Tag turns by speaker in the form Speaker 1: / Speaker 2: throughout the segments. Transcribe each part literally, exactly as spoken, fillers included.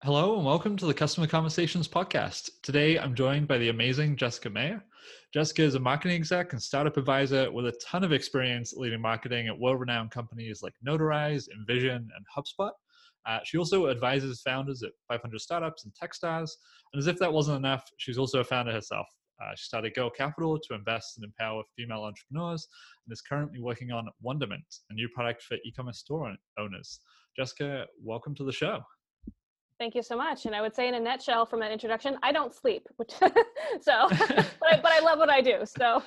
Speaker 1: Hello and welcome to the Customer Conversations podcast. Today I'm joined by the amazing Jessica Mayer. Jessica is a marketing exec and startup advisor with a ton of experience leading marketing at world-renowned companies like Notarize, Envision, and HubSpot. Uh, she also advises founders at five hundred Startups and Techstars. And as if that wasn't enough, she's also a founder herself. Uh, she started Girl Capital to invest and empower female entrepreneurs and is currently working on Wonderment, a new product for e-commerce store owners. Jessica, welcome to the show.
Speaker 2: Thank you so much. And I would say in a nutshell from that introduction, I don't sleep, which, so, but I, but I love what I do. So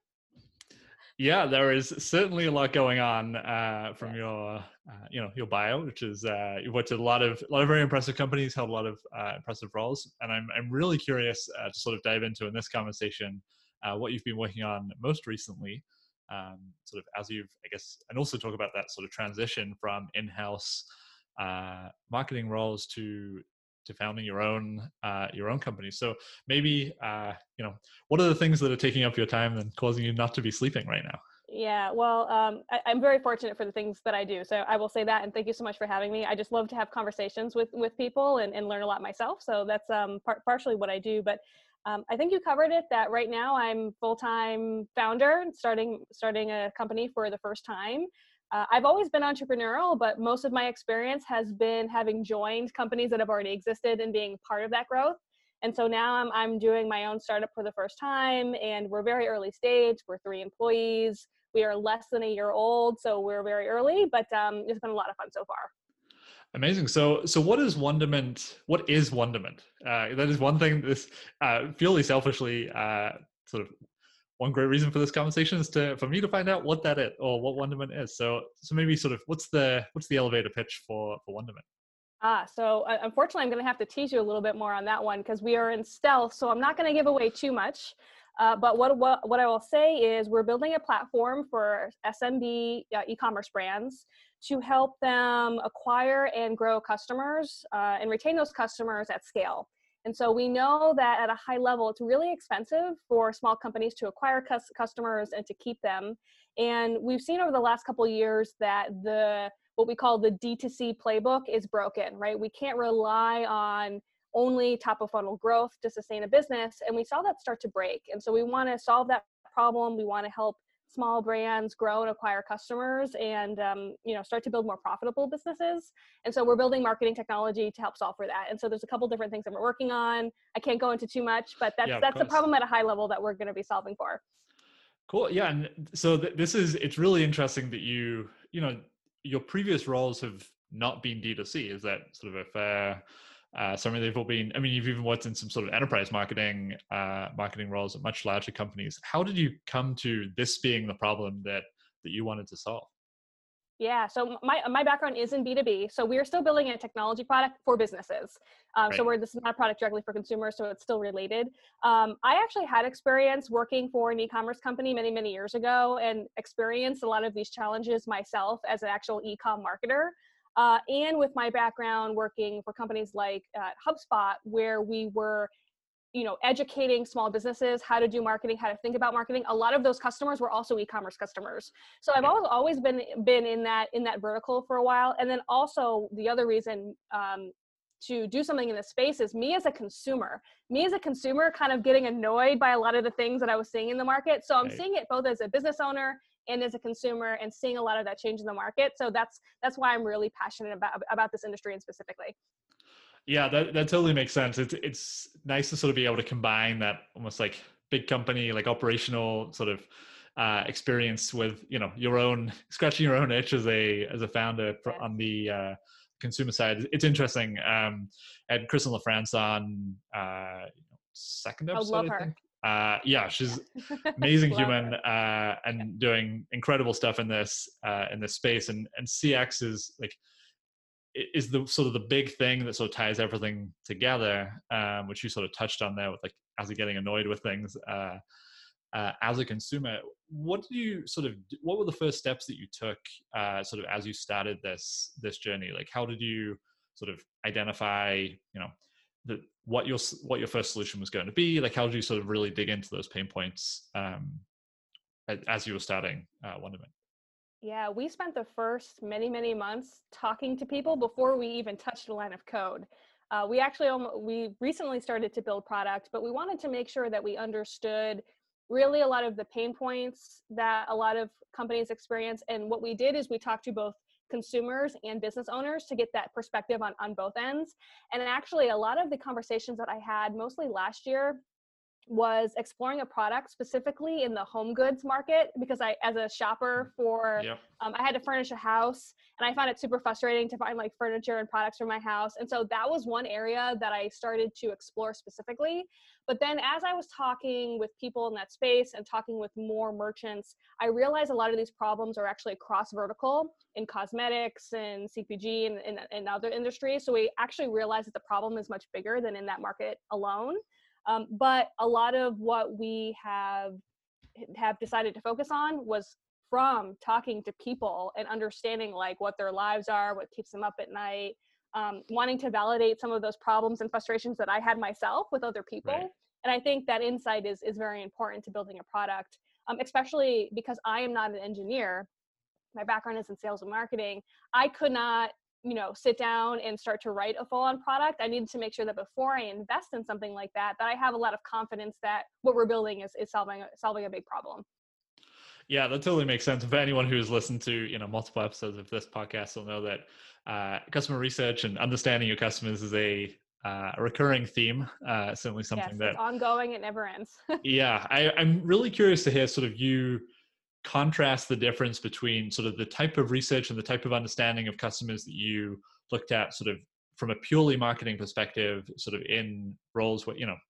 Speaker 1: yeah, there is certainly a lot going on uh, from yes. your, uh, you know, your bio, which is uh, you've worked at a lot of, a lot of very impressive companies, held a lot of uh, impressive roles. And I'm, I'm really curious uh, to sort of dive into in this conversation, uh, what you've been working on most recently, um, sort of as you've, I guess, and also talk about that sort of transition from in-house uh, marketing roles to to founding your own uh, your own company. So maybe uh, you know, what are the things that are taking up your time and causing you not to be sleeping right now?
Speaker 2: Yeah, well, um, I, I'm very fortunate for the things that I do. So I will say that, and thank you so much for having me. I just love to have conversations with with people and, and learn a lot myself. So that's um, par- partially what I do. But um, I think you covered it. That right now I'm full time founder, starting starting a company for the first time. Uh, I've always been entrepreneurial, but most of my experience has been having joined companies that have already existed and being part of that growth. And so now I'm, I'm doing my own startup for the first time, and we're very early stage. We're three employees. We are less than a year old, so we're very early, but um, it's been a lot of fun so far.
Speaker 1: Amazing. So, so what is Wonderment? What is Wonderment? Uh, that is one thing. This uh, purely selfishly, uh, sort of. One great reason for this conversation is to for me to find out what that is or what Wonderment is. So so maybe sort of what's the what's the elevator pitch for for Wonderment?
Speaker 2: Ah, so uh, unfortunately, I'm going to have to tease you a little bit more on that one because we are in stealth. So I'm not going to give away too much. Uh, but what, what what I will say is we're building a platform for S M B uh, e-commerce brands to help them acquire and grow customers uh, and retain those customers at scale. And so we know that at a high level, it's really expensive for small companies to acquire cus- customers and to keep them. And we've seen over the last couple of years that the what we call the D two C playbook is broken, right? We can't rely on only top of funnel growth to sustain a business. And we saw that start to break. And so we want to solve that problem. We want to help small brands grow and acquire customers and um, you know, start to build more profitable businesses. And so we're building marketing technology to help solve for that. And so there's a couple different things that we're working on. I can't go into too much, but that's
Speaker 1: yeah,
Speaker 2: that's the
Speaker 1: course.
Speaker 2: problem at a high level that we're going to be solving for.
Speaker 1: Cool. Yeah. And so th- this is, it's really interesting that you, you know, your previous roles have not been D two C. Is that sort of a fair uh, summary? They've all been, I mean, you've even worked in some sort of enterprise marketing, uh, marketing roles at much larger companies. How did you come to this being the problem that, that you wanted to solve?
Speaker 2: Yeah, so my my background is in B two B, so we are still building a technology product for businesses. Um, right. So we're, this is not a product directly for consumers, so it's still related. Um, I actually had experience working for an e-commerce company many, many years ago and experienced a lot of these challenges myself as an actual e-com marketer. Uh, and with my background working for companies like uh, HubSpot, where we were you know, educating small businesses how to do marketing, how to think about marketing. A lot of those customers were also e-commerce customers. So I've always, always been, been in that, in that vertical for a while. And then also the other reason um, to do something in this space is me as a consumer, me as a consumer kind of getting annoyed by a lot of the things that I was seeing in the market. So I'm right. seeing it both as a business owner and as a consumer and seeing a lot of that change in the market. So that's, that's why I'm really passionate about, about this industry and specifically.
Speaker 1: Yeah, that, that totally makes sense. It's it's nice to sort of be able to combine that almost like big company, like operational sort of uh, experience with, you know, your own scratching your own itch as a as a founder
Speaker 2: Yeah.
Speaker 1: on the uh, consumer side. It's interesting. Um, I had Kristen LaFrance on uh, second episode, I, love I think. Her. Uh, yeah, she's yeah. amazing human uh, and yeah. doing incredible stuff in this uh, in this space. And and C X is like. is the sort of the big thing that sort of ties everything together, um, which you sort of touched on there with like, as you're getting annoyed with things, uh, uh, as a consumer, what do you sort of, what were the first steps that you took, uh, sort of as you started this, this journey? Like, how did you sort of identify, you know, the, what your, what your first solution was going to be? Like, how did you sort of really dig into those pain points, um, as you were starting, uh, Wonderment?
Speaker 2: Yeah, we spent the first many, many months talking to people before we even touched a line of code. Uh, we actually, we recently started to build product, but we wanted to make sure that we understood really a lot of the pain points that a lot of companies experience. And what we did is we talked to both consumers and business owners to get that perspective on, on both ends. And actually a lot of the conversations that I had mostly last year was exploring a product specifically in the home goods market, because I, as a shopper for, yep. um, I had to furnish a house, and I found it super frustrating to find like furniture and products for my house. And so that was one area that I started to explore specifically. But then as I was talking with people in that space and talking with more merchants, I realized a lot of these problems are actually cross vertical in cosmetics and C P G and, and, and other industries. So we actually realized that the problem is much bigger than in that market alone. Um, but a lot of what we have have decided to focus on was from talking to people and understanding like what their lives are, what keeps them up at night, um, wanting to validate some of those problems and frustrations that I had myself with other people. Right. And I think that insight is is very important to building a product, um, especially because I am not an engineer. My background is in sales and marketing. I could not you know, sit down and start to write a full-on product. I needed to make sure that before I invest in something like that, that I have a lot of confidence that what we're building is, is solving, solving a big problem.
Speaker 1: Yeah, that totally makes sense. For anyone who's listened to, you know, multiple episodes of this podcast will know that uh, customer research and understanding your customers is a, uh, a recurring theme. Uh, certainly something
Speaker 2: yes,
Speaker 1: that
Speaker 2: it's ongoing. It never ends.
Speaker 1: yeah, I, I'm really curious to hear sort of you contrast the difference between sort of the type of research and the type of understanding of customers that you looked at sort of from a purely marketing perspective, sort of in roles where, you know,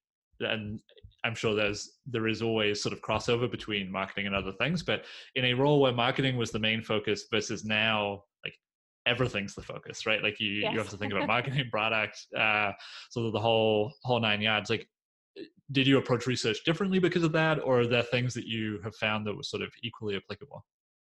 Speaker 1: and I'm sure there's, there is always sort of crossover between marketing and other things, but in a role where marketing was the main focus versus now, like everything's the focus, right? Like you, yes. you have to think about marketing, product, uh, sort of the whole, whole nine yards. Like, did you approach research differently because of that, or are there things that you have found that were sort of equally applicable?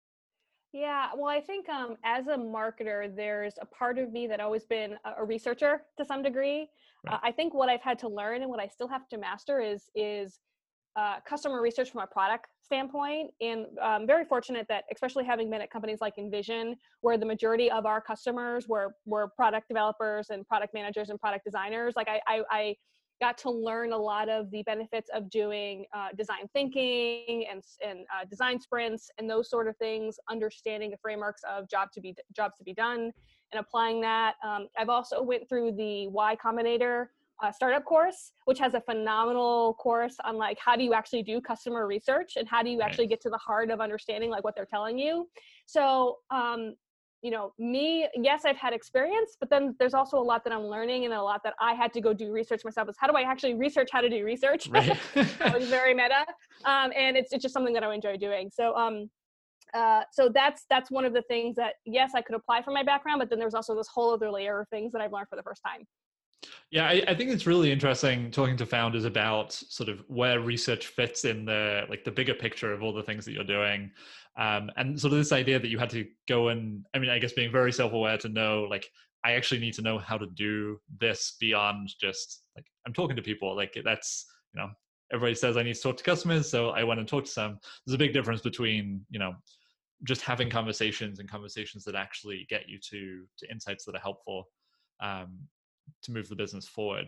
Speaker 2: Yeah, well, I think um, as a marketer, there's a part of me that always been a, a researcher to some degree. Right. Uh, I think what I've had to learn and what I still have to master is is uh, customer research from a product standpoint. And I'm very fortunate that, especially having been at companies like Envision, where the majority of our customers were were product developers and product managers and product designers, like I, I, I got to learn a lot of the benefits of doing uh, design thinking and, and uh, design sprints and those sort of things, understanding the frameworks of job to be jobs to be done and applying that. Um, I've also went through the Y Combinator uh, startup course, which has a phenomenal course on like, how do you actually do customer research and how do you actually get to the heart of understanding like what they're telling you. So, um, you know, me, yes, I've had experience, but then there's also a lot that I'm learning and a lot that I had to go do research myself. Is how do I actually research how to do research?
Speaker 1: Right.
Speaker 2: That was very meta. Um, and it's, it's just something that I enjoy doing. So, um, uh, so that's, that's one of the things that, yes, I could apply from my background, but then there's also this whole other layer of things that I've learned for the first time.
Speaker 1: Yeah, I, I think it's really interesting talking to founders about sort of where research fits in the like the bigger picture of all the things that you're doing. Um, and sort of this idea that you had to go and, I mean, I guess being very self-aware to know, like, I actually need to know how to do this beyond just like, I'm talking to people. Like that's, you know, everybody says I need to talk to customers. So I went and talked to some. There's a big difference between, you know, just having conversations and conversations that actually get you to, to insights that are helpful um, to move the business forward.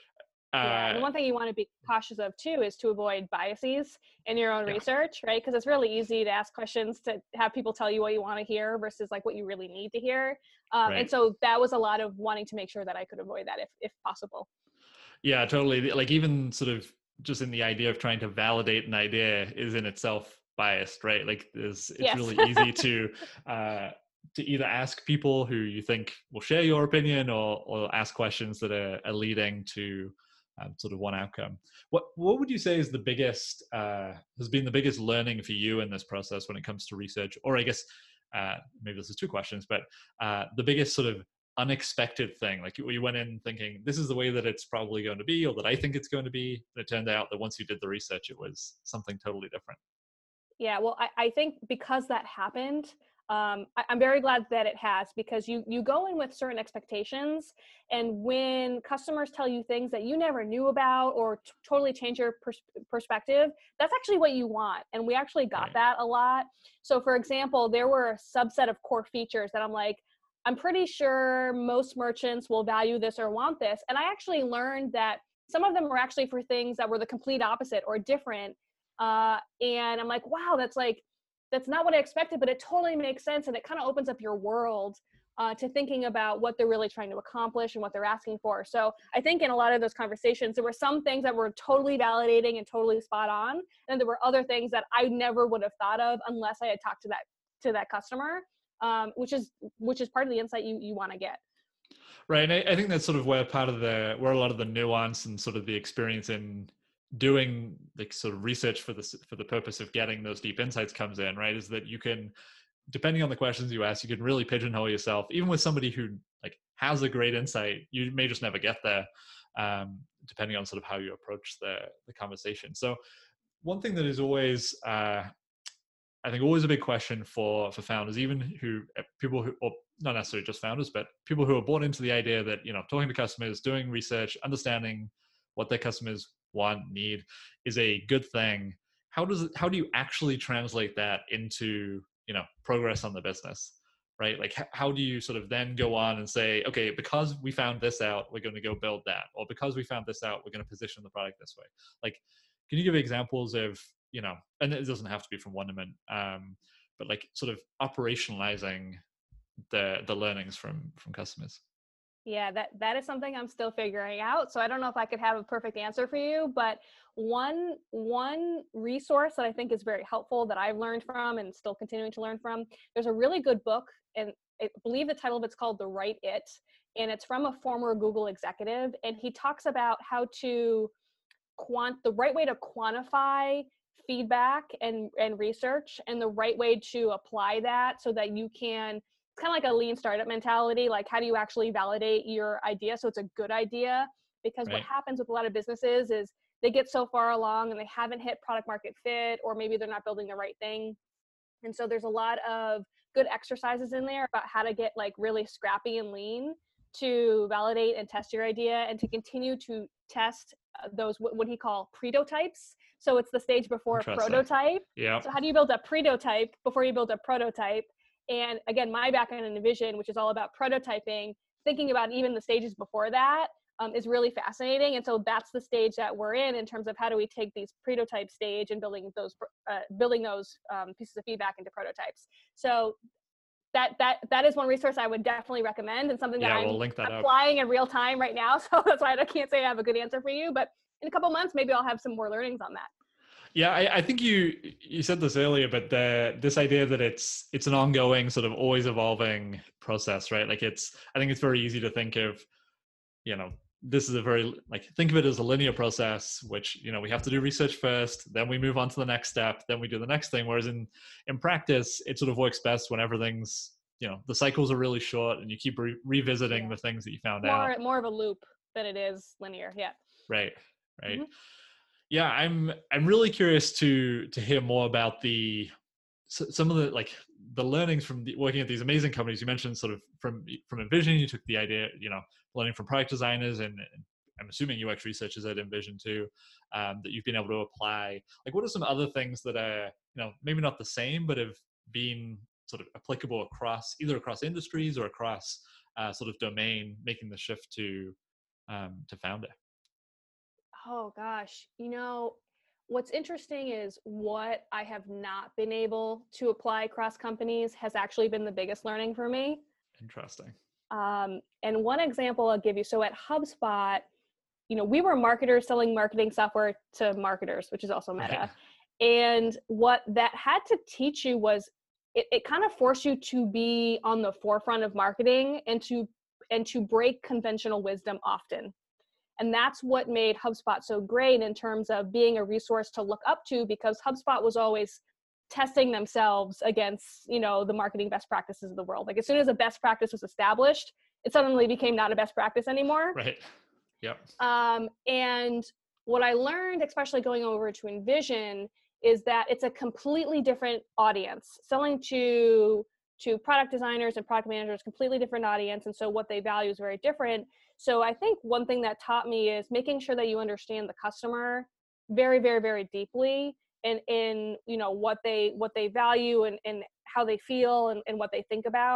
Speaker 2: Yeah, and one thing you want to be cautious of too is to avoid biases in your own yeah. research, right? Because it's really easy to ask questions to have people tell you what you want to hear versus like what you really need to hear. Um, right. And so that was a lot of wanting to make sure that I could avoid that if, if possible.
Speaker 1: Yeah, totally. Like even sort of just in the idea of trying to validate an idea is in itself biased, right? Like it's, it's yes. really easy to, uh, to either ask people who you think will share your opinion or, or ask questions that are, are leading to um, sort of one outcome. What what would you say is the biggest, uh, has been the biggest learning for you in this process when it comes to research? Or I guess, uh, maybe this is two questions, but uh, the biggest sort of unexpected thing, like you went in thinking, this is the way that it's probably going to be, or that I think it's going to be. And it turned out that once you did the research, it was something totally different.
Speaker 2: Yeah, well, I, I think because that happened, Um, I, I'm very glad that it has, because you you go in with certain expectations, and when customers tell you things that you never knew about or t- totally change your pers- perspective, that's actually what you want. And we actually got right. that a lot. So for example, there were a subset of core features that I'm like, I'm pretty sure most merchants will value this or want this. And I actually learned that some of them were actually for things that were the complete opposite or different. Uh, and I'm like, wow, that's like, that's not what I expected, but it totally makes sense. And it kind of opens up your world uh, to thinking about what they're really trying to accomplish and what they're asking for. So I think in a lot of those conversations, there were some things that were totally validating and totally spot on. And there were other things that I never would have thought of unless I had talked to that, to that customer, um, which is, which is part of the insight you, you want to get.
Speaker 1: Right. And I, I think that's sort of where part of the, where a lot of the nuance and sort of the experience in doing like sort of research for this, for the purpose of getting those deep insights comes in, right? Is that you can, depending on the questions you ask, you can really pigeonhole yourself. Even with somebody who like has a great insight, you may just never get there, um, depending on sort of how you approach the, the conversation. So one thing that is always, uh, I think always a big question for, for founders, even who people who, or not necessarily just founders, but people who are bought into the idea that, you know, talking to customers, doing research, understanding what their customers want, need is a good thing. How does it, how do you actually translate that into, you know, progress on the business, right? Like how do you sort of then go on and say, okay, because we found this out, we're going to go build that, or because we found this out, we're going to position the product this way. Like, can you give examples of, you know, and it doesn't have to be from Wonderment, um, but like sort of operationalizing the the learnings from from customers?
Speaker 2: Yeah, that that is something I'm still figuring out. So I don't know if I could have a perfect answer for you, but one one resource that I think is very helpful that I've learned from and still continuing to learn from, there's a really good book, and I believe the title of it's called The Right It, and it's from a former Google executive, and he talks about how to quant the right way to quantify feedback and and research, and the right way to apply that so that you can, it's kind of like a lean startup mentality. Like, how do you actually validate your idea so it's a good idea? Because
Speaker 1: Right.
Speaker 2: what happens with a lot of businesses is they get so far along and they haven't hit product market fit, or maybe they're not building the right thing. And so there's a lot of good exercises in there about how to get like really scrappy and lean to validate and test your idea, and to continue to test uh, those, what, what he call prototypes. So it's the stage before a prototype.
Speaker 1: Yeah.
Speaker 2: So how do you build a prototype before you build a prototype? And again, my background in Envision, which is all about prototyping, thinking about even the stages before that um, is really fascinating. And so that's the stage that we're in, in terms of how do we take these prototype stage and building those, uh, building those um, pieces of feedback into prototypes. So that that that is one resource I would definitely recommend, and something that
Speaker 1: yeah,
Speaker 2: I'm
Speaker 1: we'll link that
Speaker 2: applying
Speaker 1: up.
Speaker 2: in real time right now. So that's why I can't say I have a good answer for you, but in a couple months, maybe I'll have some more learnings on that.
Speaker 1: Yeah, I, I think you you said this earlier, but the this idea that it's it's an ongoing, sort of always evolving process, right? Like it's, I think it's very easy to think of, you know, this is a very, like, think of it as a linear process, which, you know, we have to do research first, then we move on to the next step, then we do the next thing. Whereas in in practice, it sort of works best when everything's, you know, the cycles are really short and you keep re- revisiting yeah. the things that you found
Speaker 2: more,
Speaker 1: out.
Speaker 2: More of a loop than it is linear. Yeah.
Speaker 1: Right. Right. Mm-hmm. Yeah, I'm I'm really curious to to hear more about the some of the like the learnings from the, working at these amazing companies. You mentioned sort of from from Envision, you took the idea, you know, learning from product designers, and, and I'm assuming U X researchers at Envision too, um, that you've been able to apply. Like, what are some other things that are, you know, maybe not the same, but have been sort of applicable across either across industries or across uh, sort of domain, making the shift to um, to Founder?
Speaker 2: Oh gosh, you know, what's interesting is what I have not been able to apply across companies has actually been the biggest learning for me.
Speaker 1: Interesting.
Speaker 2: Um, and one example I'll give you. So at HubSpot, you know, we were marketers selling marketing software to marketers, which is also Meta. Right. And what that had to teach you was it, it kind of forced you to be on the forefront of marketing and to and to break conventional wisdom often. And that's what made HubSpot so great in terms of being a resource to look up to, because HubSpot was always testing themselves against, you know, the marketing best practices of the world. Like, as soon as a best practice was established, it suddenly became not a best practice anymore.
Speaker 1: Right. Yep.
Speaker 2: Um, and what I learned, especially going over to Envision, is that it's a completely different audience. Selling to to product designers and product managers, completely different audience. And so what they value is very different. So I think one thing that taught me is making sure that you understand the customer very, very, very deeply, and in, you know, what they, what they value, and, and how they feel, and, and what they think about.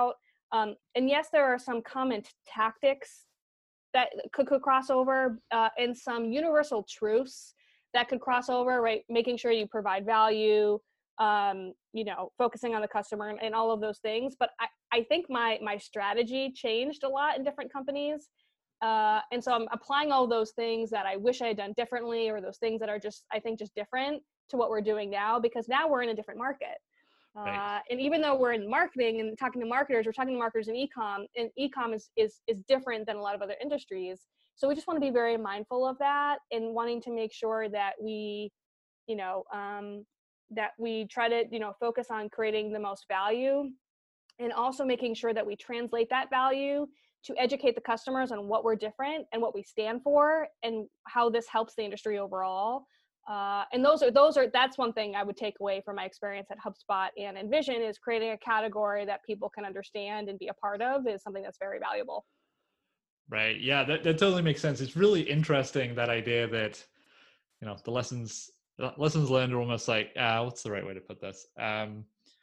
Speaker 2: Um, and yes, there are some common t- tactics that could, could cross over, uh, and some universal truths that could cross over, right? Making sure you provide value, um, you know, focusing on the customer and, and all of those things. But I, I think my, my strategy changed a lot in different companies. Uh, and so I'm applying all those things that I wish I had done differently, or those things that are just, I think, just different to what we're doing now, because now we're in a different market.
Speaker 1: Right.
Speaker 2: Uh, and even though we're in marketing and talking to marketers, we're talking to marketers in e-com, and e-com is, is, is different than a lot of other industries. So we just want to be very mindful of that, and wanting to make sure that we, you know, um, that we try to, you know, focus on creating the most value, and also making sure that we translate that value to educate the customers on what we're different and what we stand for and how this helps the industry overall. Uh, and those are, those are, that's one thing I would take away from my experience at HubSpot and InVision, is creating a category that people can understand and be a part of is something that's very valuable.
Speaker 1: Right. Yeah, that, that totally makes sense. It's really interesting, that idea that, you know, the lessons, the lessons learned are almost like, uh, what's the right way to put this? Um,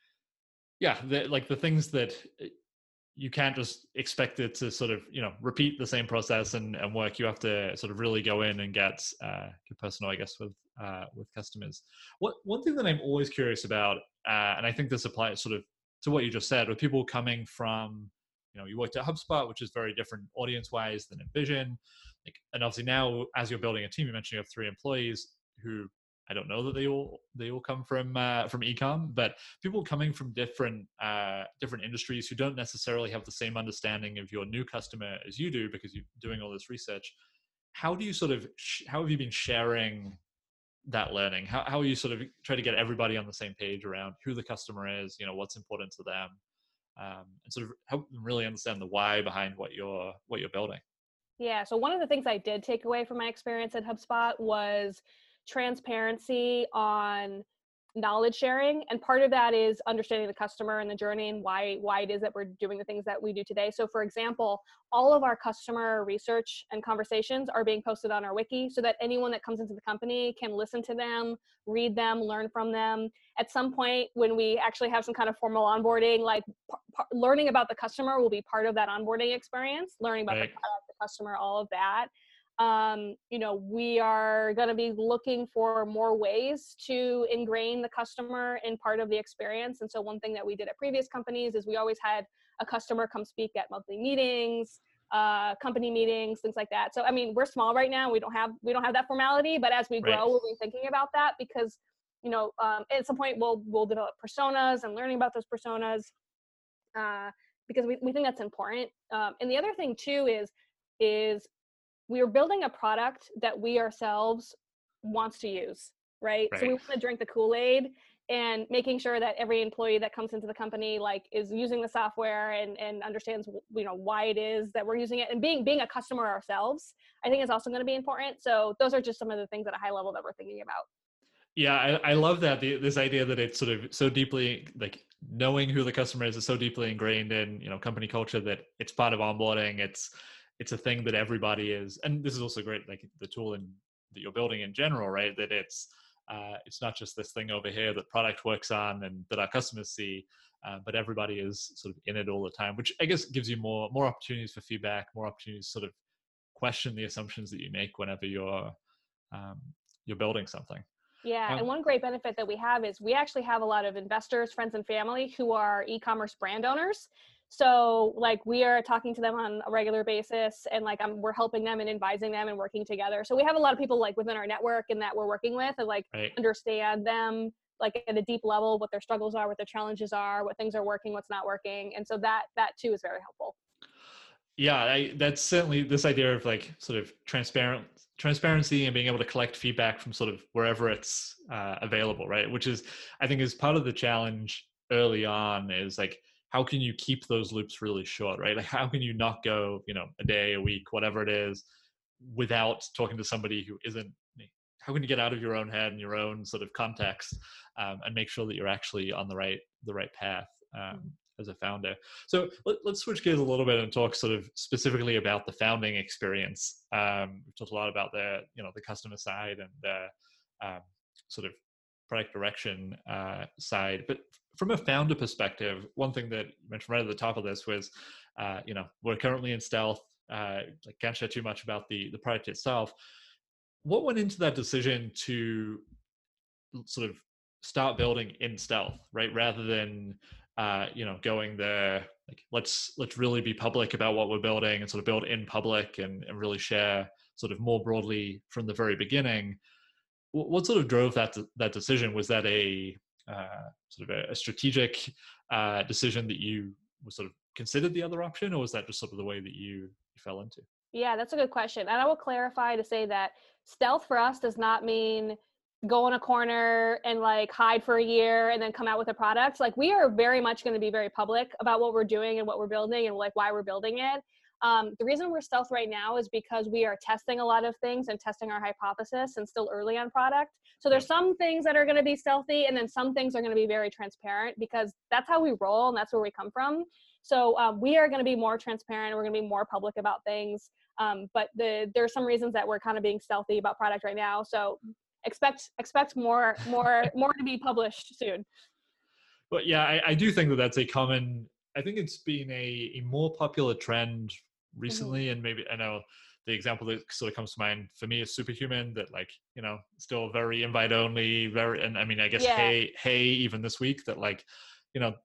Speaker 1: yeah, the, like the things that you can't just expect it to sort of, you know, repeat the same process and, and work. You have to sort of really go in and get, uh, get personal, I guess, with, uh, with customers. What, one thing that I'm always curious about, uh, and I think this applies sort of to what you just said, with people coming from, you know, you worked at HubSpot, which is very different audience wise than InVision. Like, and obviously now as you're building a team, you mentioned you have three employees who, I don't know that they all they all come from uh, from e-com, but people coming from different uh, different industries who don't necessarily have the same understanding of your new customer as you do, because you're doing all this research. How do you sort of sh- how have you been sharing that learning? How how are you sort of try to get everybody on the same page around who the customer is, you know, what's important to them, um, and sort of help them really understand the why behind what you're what you're building?
Speaker 2: Yeah. So one of the things I did take away from my experience at HubSpot was transparency on knowledge sharing, and part of that is understanding the customer and the journey and why why it is that we're doing the things that we do today. So for example, all of our customer research and conversations are being posted on our wiki, so that anyone that comes into the company can listen to them, read them, learn from them. At some point when we actually have some kind of formal onboarding, like p- p- learning about the customer will be part of that onboarding experience, learning about
Speaker 1: Right.
Speaker 2: the product, the customer, all of that. Um, you know, we are going to be looking for more ways to ingrain the customer in part of the experience. And so one thing that we did at previous companies is we always had a customer come speak at monthly meetings, uh, company meetings, things like that. So, I mean, we're small right now. We don't have, we don't have that formality, but as we
Speaker 1: Right.
Speaker 2: grow, we'll be thinking about that, because, you know, um, at some point we'll, we'll develop personas and learning about those personas, uh, because we, we think that's important. Um, and the other thing too is, is we are building a product that we ourselves wants to use, right? So we
Speaker 1: Right.
Speaker 2: want to drink the Kool-Aid, and making sure that every employee that comes into the company like is using the software and, and understands, you know, why it is that we're using it, and being being a customer ourselves, I think is also going to be important. So those are just some of the things at a high level that we're thinking about.
Speaker 1: Yeah, I, I love that the, this idea that it's sort of so deeply, like, knowing who the customer is is so deeply ingrained in, you know, company culture that it's part of onboarding. It's it's a thing that everybody is, and this is also great, like the tool in, that you're building in general, right? That it's uh, it's not just this thing over here that product works on and that our customers see, uh, but everybody is sort of in it all the time, which I guess gives you more more opportunities for feedback, more opportunities to sort of question the assumptions that you make whenever you're um, you're building something.
Speaker 2: Yeah, and
Speaker 1: Um,
Speaker 2: one great benefit that we have is we actually have a lot of investors, friends, and family who are e-commerce brand owners. So like we are talking to them on a regular basis, and like I'm, we're helping them and advising them and working together. So we have a lot of people like within our network and that we're working with, and like
Speaker 1: right.
Speaker 2: understand them like at a deep level, what their struggles are, what their challenges are, what things are working, what's not working. And so that that too is very helpful.
Speaker 1: Yeah, I, that's certainly this idea of like sort of transparent transparency and being able to collect feedback from sort of wherever it's uh, available, right? Which is, I think, is part of the challenge early on. Is like, how can you keep those loops really short, right? Like, how can you not go, you know, a day, a week, whatever it is, without talking to somebody who isn't? How can you get out of your own head and your own sort of context, um, and make sure that you're actually on the right the right path? Um,
Speaker 2: Mhm.
Speaker 1: as a founder. So let, let's switch gears a little bit and talk sort of specifically about the founding experience. Um, we've talked a lot about the, you know, the customer side and the um, sort of product direction uh, side. But from a founder perspective, one thing that you mentioned right at the top of this was, uh, you know, we're currently in stealth. Uh, like can't share too much about the the product itself. What went into that decision to sort of start building in stealth, right? Rather than uh, you know, going there, like let's let's really be public about what we're building and sort of build in public and, and really share sort of more broadly from the very beginning. What, what sort of drove that that decision? Was that a uh, sort of a, a strategic uh, decision that you sort of considered the other option, or was that just sort of the way that you, you fell into?
Speaker 2: Yeah, that's a good question. And I will clarify to say that stealth for us does not mean go in a corner and like hide for a year and then come out with a product. Like we are very much going to be very public about what we're doing and what we're building and like why we're building it. Um, the reason we're stealth right now is because we are testing a lot of things and testing our hypothesis and still early on product. So there's some things that are going to be stealthy and then some things are going to be very transparent because that's how we roll and that's where we come from. So um, we are going to be more transparent. We're going to be more public about things. Um, but the, there are some reasons that we're kind of being stealthy about product right now. So expect expect more more more to be published soon.
Speaker 1: But yeah, I, I do think that that's a common. I think it's been a, a more popular trend recently, mm-hmm. and maybe I know the example that sort of comes to mind for me is Superhuman. That like you know still very invite only, very and I mean I guess yeah. Hey Hey even this week that like you know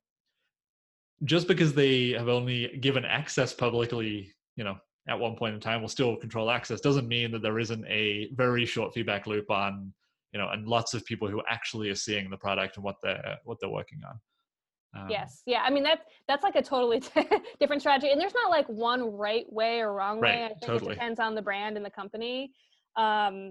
Speaker 1: just because they have only given access publicly, you know. At one point in time will still control access doesn't mean that there isn't a very short feedback loop on, you know, and lots of people who actually are seeing the product and what they're, what they're working on.
Speaker 2: Um, yes. Yeah. I mean, that's, that's like a totally different strategy. And there's not like one right way or wrong
Speaker 1: right,
Speaker 2: way. I think
Speaker 1: totally.
Speaker 2: It depends on the brand and the company. Um,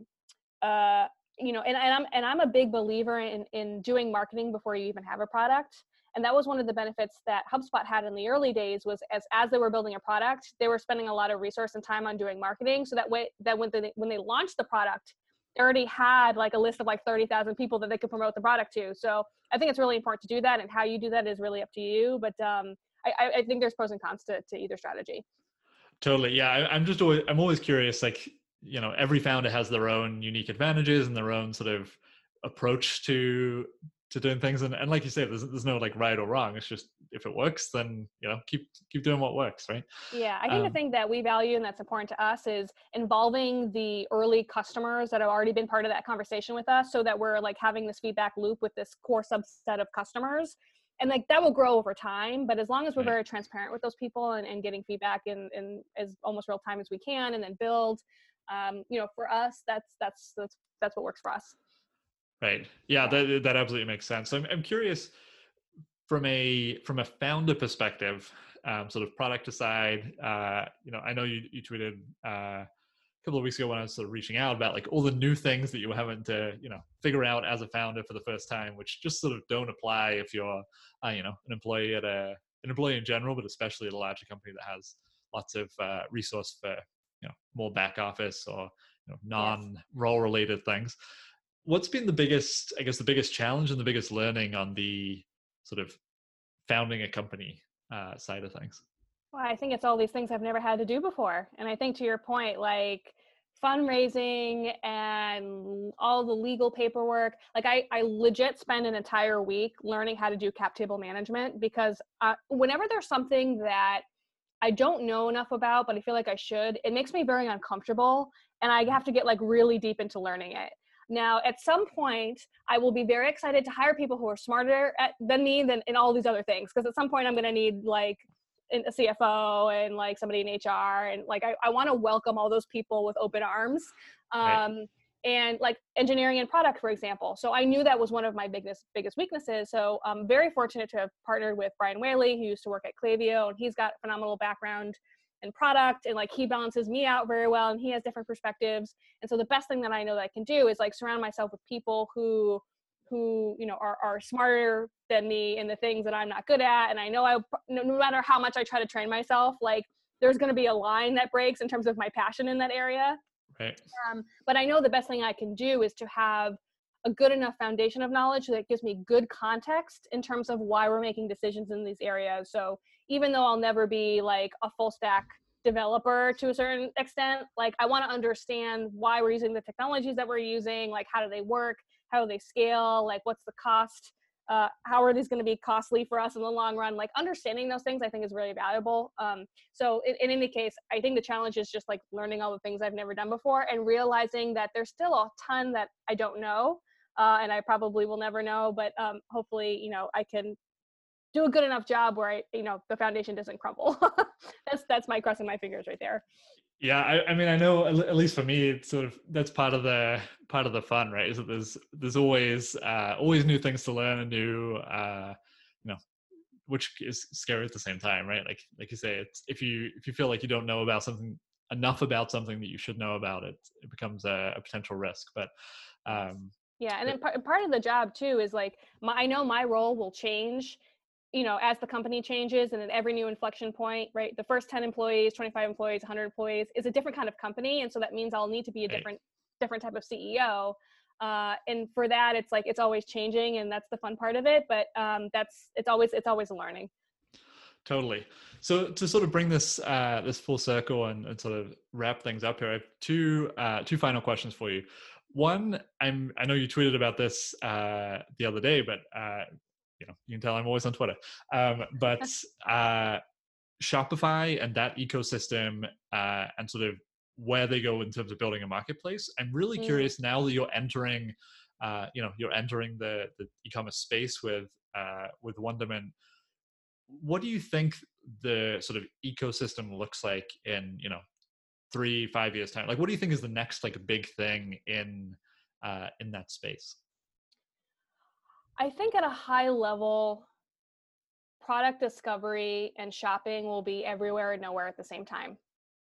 Speaker 2: uh, you know, and, and I'm, and I'm a big believer in, in doing marketing before you even have a product. And that was one of the benefits that HubSpot had in the early days was as, as they were building a product, they were spending a lot of resource and time on doing marketing. So that way, that when they, when they launched the product, they already had like a list of like thirty thousand people that they could promote the product to. So I think it's really important to do that. And how you do that is really up to you. But um, I, I think there's pros and cons to, to either strategy.
Speaker 1: Totally. Yeah. I, I'm just always, I'm always curious, like, you know, every founder has their own unique advantages and their own sort of approach to to doing things, and, and like you say, there's there's no like right or wrong. It's just if it works, then you know keep keep doing what works, right?
Speaker 2: Yeah, I think um, the thing that we value and that's important to us is involving the early customers that have already been part of that conversation with us, so that we're like having this feedback loop with this core subset of customers, and like that will grow over time. But as long as we're right. very transparent with those people and, and getting feedback in, in as almost real time as we can, and then build, um, you know, for us, that's that's that's that's what works for us.
Speaker 1: Right. Yeah, that that absolutely makes sense. So I'm I'm curious from a from a founder perspective, um, sort of product aside. Uh, you know, I know you you tweeted uh, a couple of weeks ago when I was sort of reaching out about like all the new things that you were having to you know figure out as a founder for the first time, which just sort of don't apply if you're uh, you know an employee at a an employee in general, but especially at a larger company that has lots of uh, resource for you know more back office or you know non-role related things. What's been the biggest, I guess, the biggest challenge and the biggest learning on the sort of founding a company uh, side of things?
Speaker 2: Well, I think it's all these things I've never had to do before. And I think to your point, like fundraising and all the legal paperwork, like I, I legit spend an entire week learning how to do cap table management because uh, whenever there's something that I don't know enough about, but I feel like I should, it makes me very uncomfortable. And I have to get like really deep into learning it. Now, at some point, I will be very excited to hire people who are smarter at, than me than in all these other things. Because at some point, I'm going to need like a C F O and like somebody in H R. And like, I, I want to welcome all those people with open arms. Um, right. And like engineering and product, for example. So I knew that was one of my biggest, biggest weaknesses. So I'm very fortunate to have partnered with Brian Whaley, who used to work at Klaviyo, and he's got a phenomenal background and product, and like he balances me out very well, and he has different perspectives. And so the best thing that I know that I can do is like surround myself with people who who you know are, are smarter than me in the things that I'm not good at. And I know I no, no matter how much I try to train myself, like there's going to be a line that breaks in terms of my passion in that area.
Speaker 1: Right.
Speaker 2: Um, but I know the best thing I can do is to have a good enough foundation of knowledge that gives me good context in terms of why we're making decisions in these areas. So even though I'll never be like a full stack developer to a certain extent. Like I want to understand why we're using the technologies that we're using, like how do they work, how do they scale, like what's the cost, uh, how are these going to be costly for us in the long run. Like understanding those things I think is really valuable. Um, so in, in any case, I think the challenge is just like learning all the things I've never done before and realizing that there's still a ton that I don't know, uh, and I probably will never know, but um, hopefully, you know, I can do a good enough job where I, you know, the foundation doesn't crumble. that's that's my crossing my fingers right there.
Speaker 1: Yeah, I, I mean, I know at least for me, it's sort of that's part of the part of the fun, right? Is that there's there's always uh, always new things to learn and new, uh, you know, which is scary at the same time, right? Like like you say, it's if you if you feel like you don't know about something enough about something that you should know about it, it becomes a, a potential risk. But um,
Speaker 2: yeah, and then part, part of the job too is like my, I know my role will change, you know, as the company changes and at every new inflection point, right? The first ten employees, twenty-five employees, one hundred employees is a different kind of company. And so that means I'll need to be a different, right. different type of C E O. Uh, and for that, it's like, it's always changing and that's the fun part of it. But um, that's, it's always, it's always learning.
Speaker 1: Totally. So to sort of bring this, uh, this full circle and, and sort of wrap things up here, I have two, uh, two final questions for you. One, I'm, I know you tweeted about this uh, the other day, but uh, you know, you can tell I'm always on Twitter. Um, but uh, Shopify and that ecosystem uh, and sort of where they go in terms of building a marketplace. I'm really mm. curious now that you're entering, uh, you know, you're entering the, the e-commerce space with uh, with Wonderment. What do you think the sort of ecosystem looks like in, you know, three, five years time? Like, what do you think is the next like big thing in uh, in that space?
Speaker 2: I think at a high level, product discovery and shopping will be everywhere and nowhere at the same time.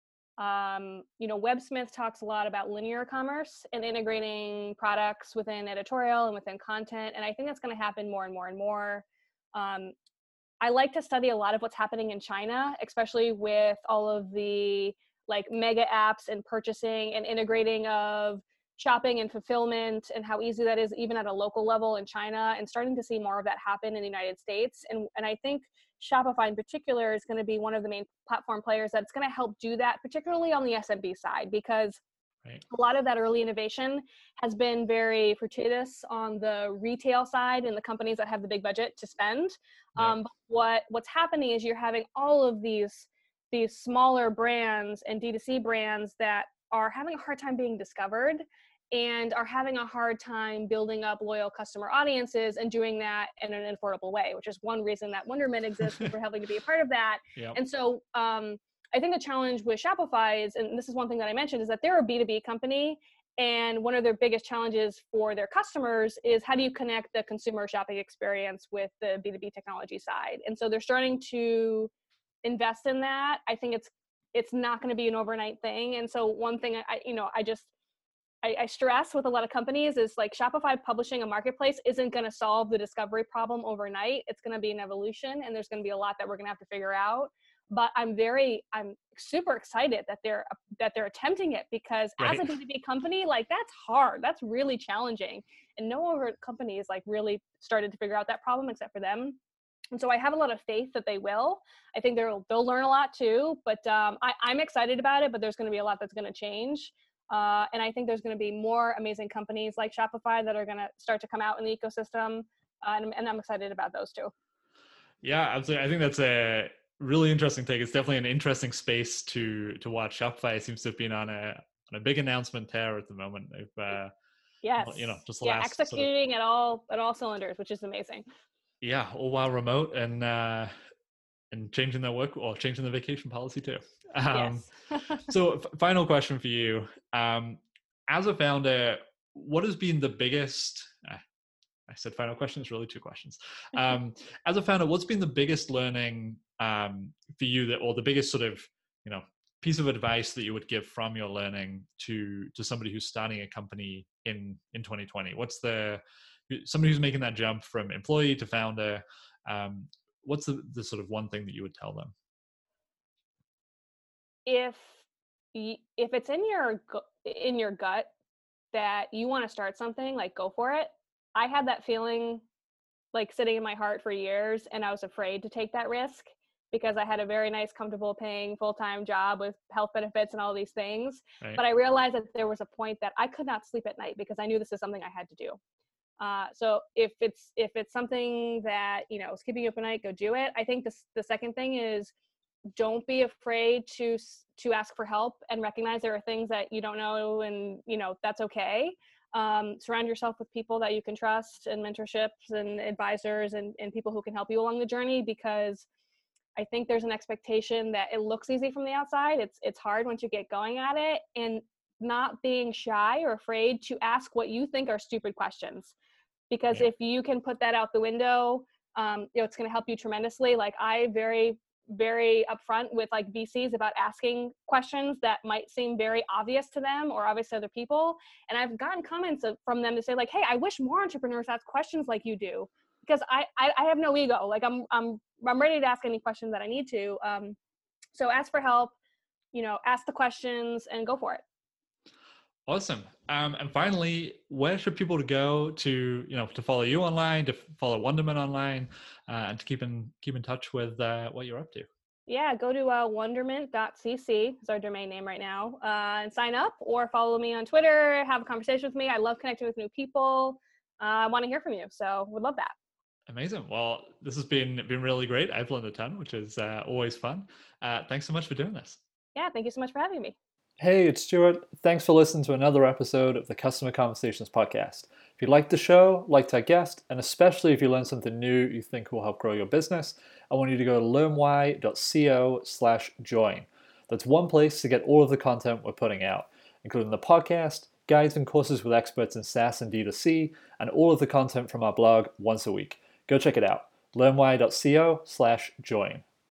Speaker 2: Um, you know, WebSmith talks a lot about linear commerce and integrating products within editorial and within content. And I think that's going to happen more and more and more. Um, I like to study a lot of what's happening in China, especially with all of the like mega apps and purchasing and integrating of shopping and fulfillment and how easy that is even at a local level in China, and starting to see more of that happen in the United States. And, and I think Shopify in particular is going to be one of the main platform players that's going to help do that, particularly on the S M B side, because right. a lot of that early innovation has been very fortuitous on the retail side and the companies that have the big budget to spend. Yeah. Um, but what, what's happening is you're having all of these, these smaller brands and D two C brands that are having a hard time being discovered and are having a hard time building up loyal customer audiences and doing that in an affordable way, which is one reason that Wonderment exists, for having to be a part of that. Yep. And so um, I think the challenge with Shopify is, and this is one thing that I mentioned, is that they're a B two B company. And one of their biggest challenges for their customers is how do you connect the consumer shopping experience with the B two B technology side? And so they're starting to invest in that. I think it's it's not going to be an overnight thing. And so one thing I, you know, I just, I, I stress with a lot of companies is like Shopify publishing a marketplace isn't going to solve the discovery problem overnight. It's going to be an evolution, and there's going to be a lot that we're going to have to figure out. But I'm very, I'm super excited that they're that they're attempting it, because right. as a B two B company, like that's hard. That's really challenging, and no other company has like really started to figure out that problem except for them. And so I have a lot of faith that they will. I think they'll they'll learn a lot too. But um, I, I'm excited about it. But there's going to be a lot that's going to change. Uh, and I think there's going to be more amazing companies like Shopify that are going to start to come out in the ecosystem. Uh, and, and I'm excited about those too.
Speaker 1: Yeah, absolutely. I think that's a really interesting take. It's definitely an interesting space to to watch. Shopify seems to have been on a on a big announcement tear at the moment. They've uh,
Speaker 2: yes,
Speaker 1: you know, just the
Speaker 2: yeah,
Speaker 1: last
Speaker 2: executing
Speaker 1: sort of,
Speaker 2: at all at all cylinders, which is amazing.
Speaker 1: Yeah, all while remote and uh, and changing their work or changing the vacation policy too. Um, yes. So, f- final question for you: um, as a founder, what has been the biggest? Uh, I said final question. It's really two questions. Um, as a founder, what's been the biggest learning um, for you, that, or the biggest sort of, you know, piece of advice that you would give from your learning to to somebody who's starting a company in in twenty twenty? What's the somebody who's making that jump from employee to founder? Um, what's the, the sort of one thing that you would tell them?
Speaker 2: If if it's in your in your gut that you want to start something, like go for it. I had that feeling like sitting in my heart for years, and I was afraid to take that risk. because I had a very nice, comfortable paying full-time job with health benefits and all these things.
Speaker 1: Right.
Speaker 2: But I realized that there was a point that I could not sleep at night because I knew this is something I had to do. Uh, so if it's, if it's something that, you know, is keeping you up at night, go do it. I think the, the second thing is, don't be afraid to, to ask for help and recognize there are things that you don't know, and, you know, that's okay. Um, surround yourself with people that you can trust, and mentorships and advisors, and, and people who can help you along the journey, because I think there's an expectation that it looks easy from the outside. It's, it's hard once you get going at it, and not being shy or afraid to ask what you think are stupid questions. Because yeah. if you can put that out the window, um, you know, it's going to help you tremendously. Like I very, very upfront with like V Cs about asking questions that might seem very obvious to them or obvious to other people. And I've gotten comments of, from them to say like, hey, I wish more entrepreneurs ask questions like you do, because I, I, I have no ego. Like I'm, I'm, I'm ready to ask any questions that I need to. Um, so ask for help, you know, ask the questions and go for it.
Speaker 1: Awesome. Um, and finally, where should people go to, you know, to follow you online, to follow Wonderment online, uh, and to keep in keep in touch with uh, what you're up to?
Speaker 2: Yeah, go to uh, wonderment dot c c is our domain name right now, uh, and sign up, or follow me on Twitter, have a conversation with me. I love connecting with new people. Uh, I want to hear from you, so would love that.
Speaker 1: Amazing. Well, this has been been really great. I've learned a ton, which is uh, always fun. Uh, thanks so much for doing this.
Speaker 2: Yeah, thank you so much for having me.
Speaker 3: Hey, it's Stuart. Thanks for listening to another episode of the Customer Conversations podcast. If you liked the show, liked our guest, and especially if you learned something new you think will help grow your business, I want you to go to learnwhy dot co slash join. That's one place to get all of the content we're putting out, including the podcast, guides and courses with experts in SaaS and D two C, and all of the content from our blog once a week. Go check it out, learnwhy dot co slash join.